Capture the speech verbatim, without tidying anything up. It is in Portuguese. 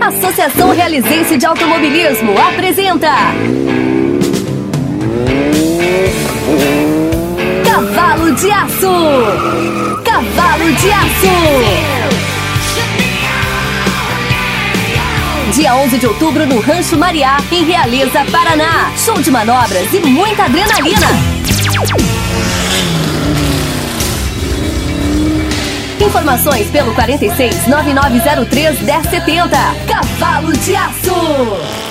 Associação Realizense de Automobilismo apresenta Cavalo de Aço. Cavalo de Aço. Dia onze de outubro no Rancho Mariá, em Realeza, Paraná. Show de manobras e muita adrenalina. Informações pelo quarenta e seis, nove nove zero três, dez setenta. Cavalo de Aço.